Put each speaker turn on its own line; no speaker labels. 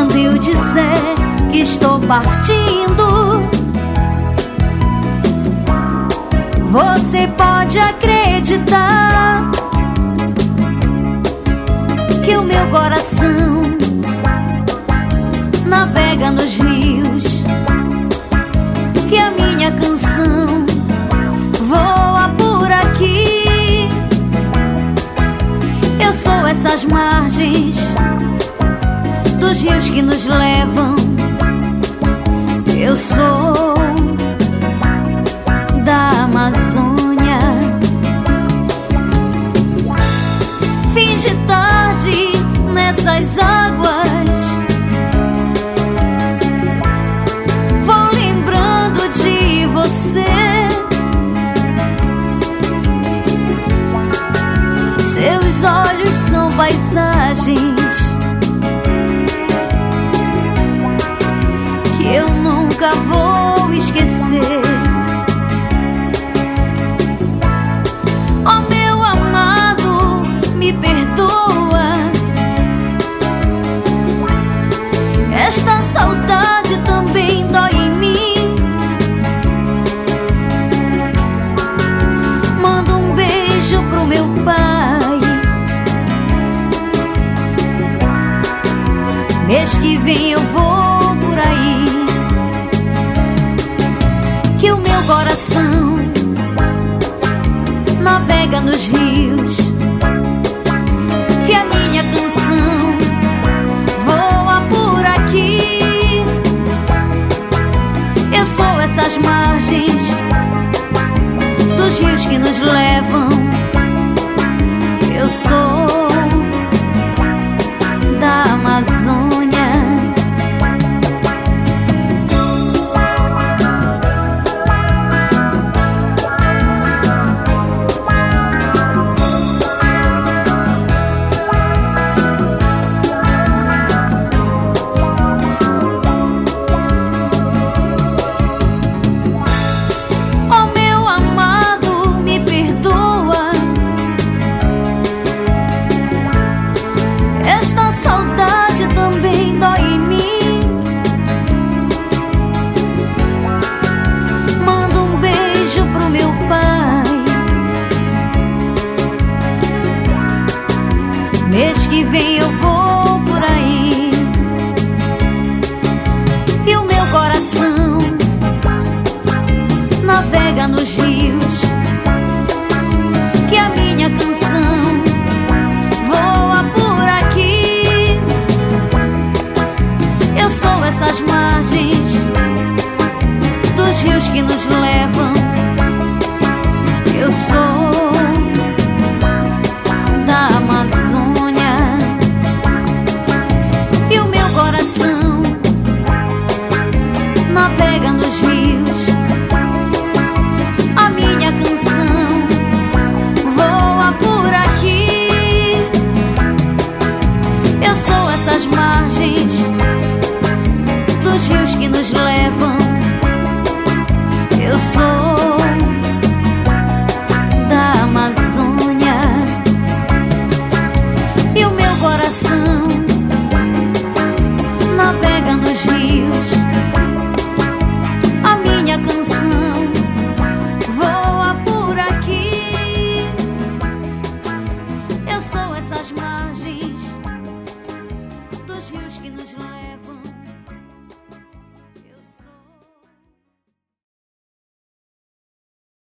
quando eu disser que estou partindo, você pode acreditar que o meu coração navega nos rios, que a minha canção voa por aqui. Eu sou essas margens dos rios que nos levam. Eu sou da Amazônia. Fim de tarde nessas águas, vou lembrando de você. Seus olhos são paisagens que eu nunca vou esquecer. Oh, meu amado, me perdoa, esta saudade também dói em mim. Manda um beijo pro meu pai, mês que vem eu vou por aí. Que o meu coração navega nos rios, que a minha canção voa por aqui. Eu sou essas margens dos rios que nos levam. Eu sou